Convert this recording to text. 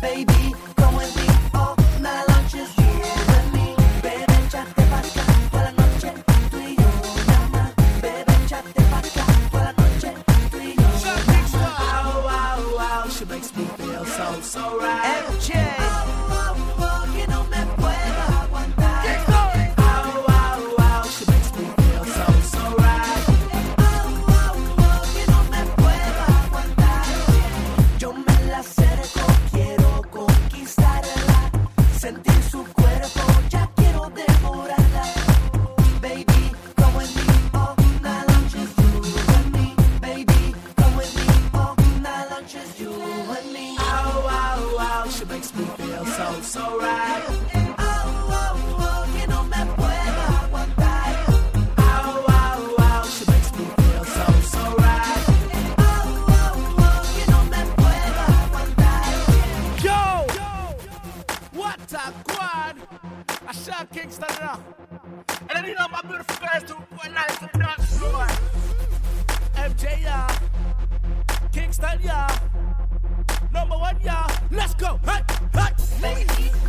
baby, come with me. All night long, just you and me. Baby, échate pa' acá, toda la noche, tú y yo nada más. Baby, échate pa' acá, toda la noche, tú y yo nada más. Ow, ow, ow, she makes me feel so right. MJ, que no me puedo aguantar. Ow, ow, ow, she makes me feel so right. Que no me puedo aguantar. Yo me la acerco, quiero conquistarla. Sentir su cuerpo, ya quiero devorarla. Baby, come with me, all night long, just you and me. Baby, come with me, all night long, just you and me. Ow, ow, ow, she makes me feel so right. Que no me puedo aguantar. Ow, ow, ow, she makes me feel so right. Que no me puedo aguantar. Yo! What a quad! I shot Kingston now. And then you know my beautiful girls do one night to the dance floor. MJ, yeah. Kingston, yeah. Number one, yeah. Let's go. Hey, hey. Baby,